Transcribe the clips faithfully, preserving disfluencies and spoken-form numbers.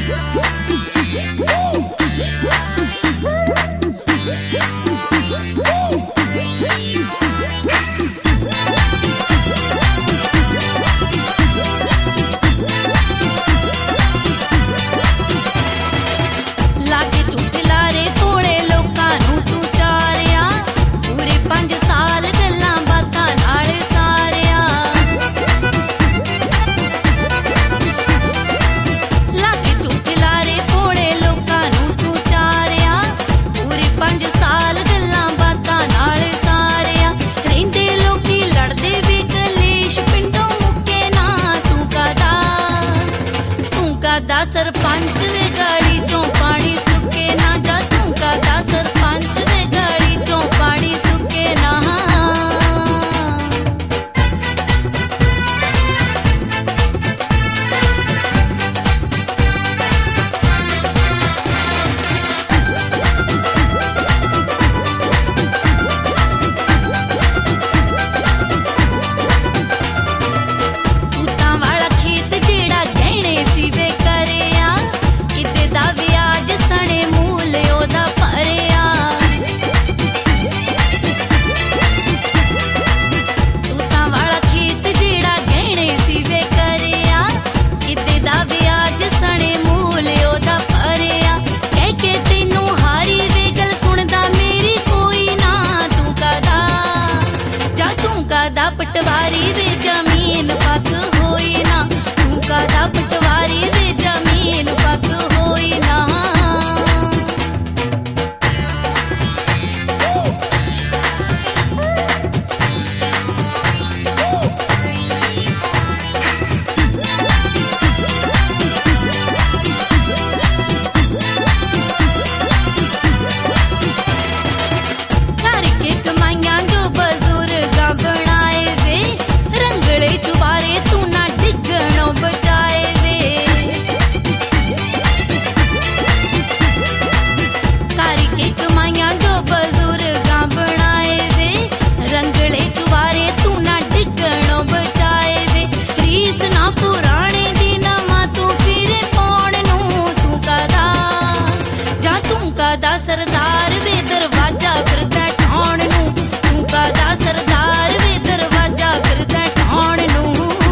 सरपंच वे गाड़ी चों पानी सुके ना जा तू का सरपंच वे गाड़ी चों पानी सुके ना। पटवारी वे जमीन पक होई ना तू का पटवारी वे जमीन पक होई ना। दा सरदार वे दरवाजा फिरदा ठाण नू तू का दा सरदार वे दरवाजा फिरदा ठाण नू।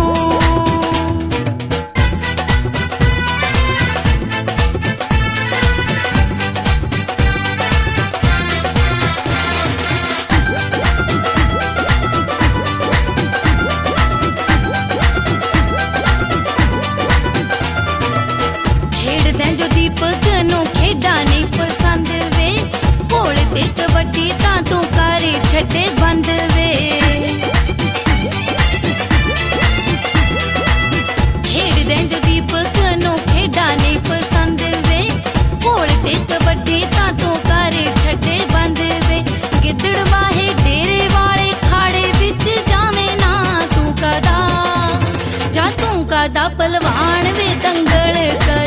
खेड़ दें जो दीपक नू खेडा नहीं पसंद वे भोले ते कबड्डी तां तू करे छड्डे बंद वे। खेड़ दें जो दीपक नू खेडा नहीं पसंद वे भोले ते कबड्डी तां तू करे छड्डे बंद वे। गिद्दड़ वाहे डेरे वाले खाड़े विच जावे ना तू कदा जा तू कदा पलवान वे दंगल कर